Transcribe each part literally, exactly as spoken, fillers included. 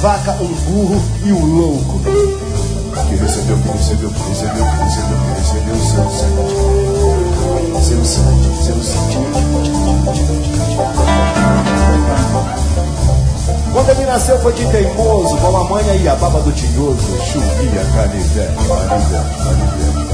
vaca, um burro e um louco. Que recebeu, que recebeu, que recebeu, que recebeu, que recebeu seu sangue. Seu sangue, seu sangue. Quando ele nasceu foi de teimoso, com a manha e a baba do tinhoso. Chovia canivete, canivete, canivete,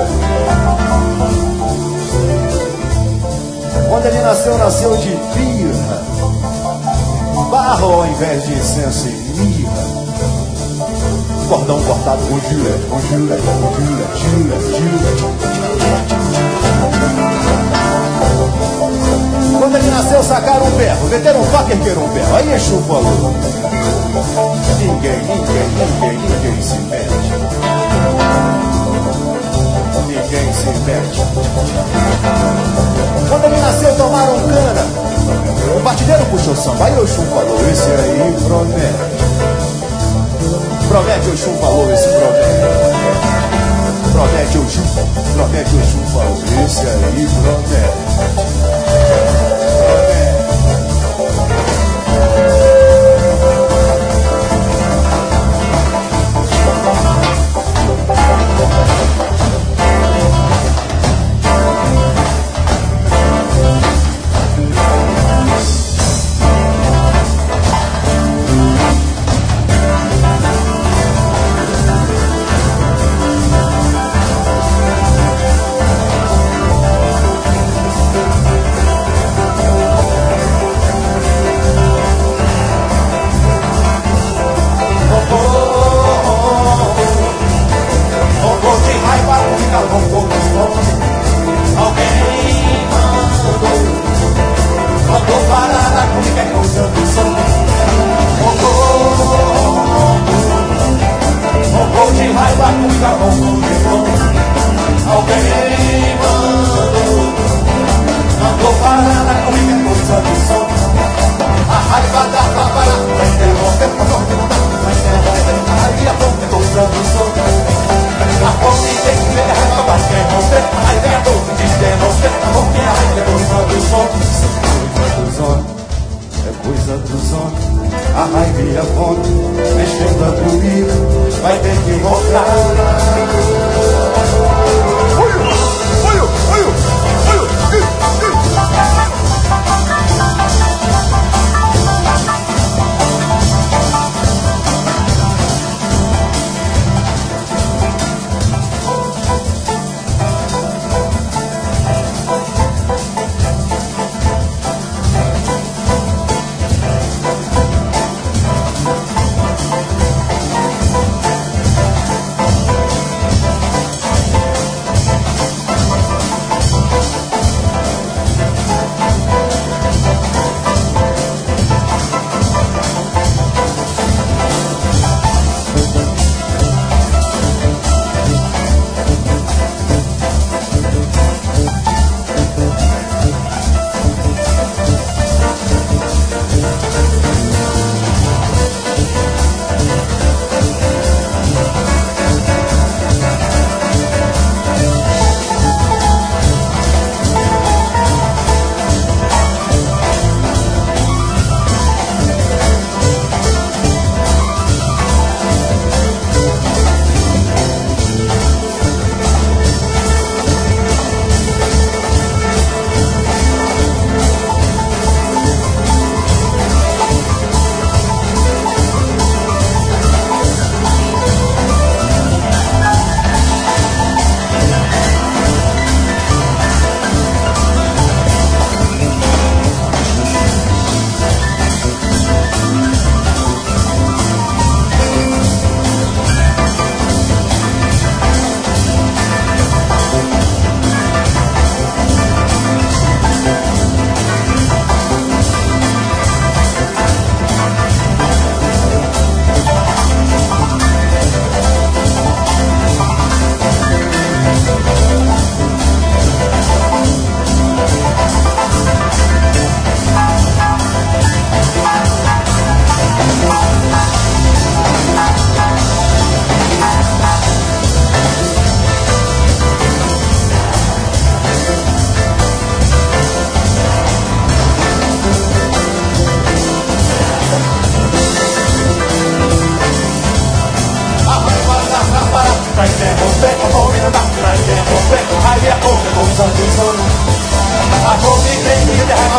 canivete. Quando ele nasceu, nasceu de birra, barro ao invés de incenso e mirra. Cordão cortado com gilete, com gilete, com gilete, gilete, gilete. Quando ele nasceu, sacaram um berro, meteram um faca e ergueram um berro. Aí Exu falou: ninguém, ninguém, ninguém, ninguém se mete. Ninguém se mete. Quando ele nasceu, tomaram cana. O batideiro puxou samba. Aí Exu falou: esse aí promete. Promete, Exu falou, esse promete. Promete, Exu, promete, Exu falou, esse aí promete.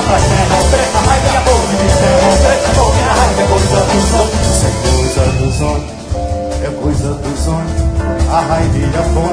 pra terra preta, a raiva e a boca de terra preta, porque a raiva é coisa do sonho. Isso é coisa do sonho, é coisa do sonho. A raiva e a fome